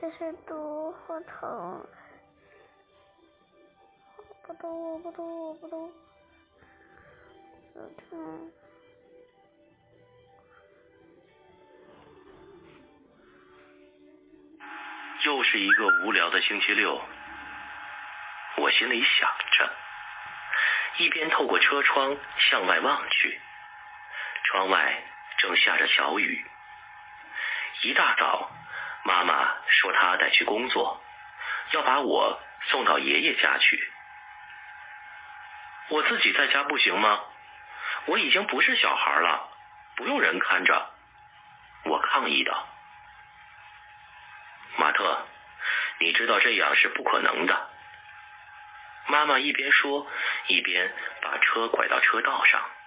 这是毒或疼。我不动。 又是一个无聊的星期六，我心里想着，一边透过车窗向外望去，窗外正下着小雨。一大早，妈妈说她得去工作，要把我送到爷爷家去。我自己在家不行吗？我已经不是小孩了，不用人看着。我抗议道。马特，你知道这样是不可能的。妈妈一边说，一边把车拐到车道上。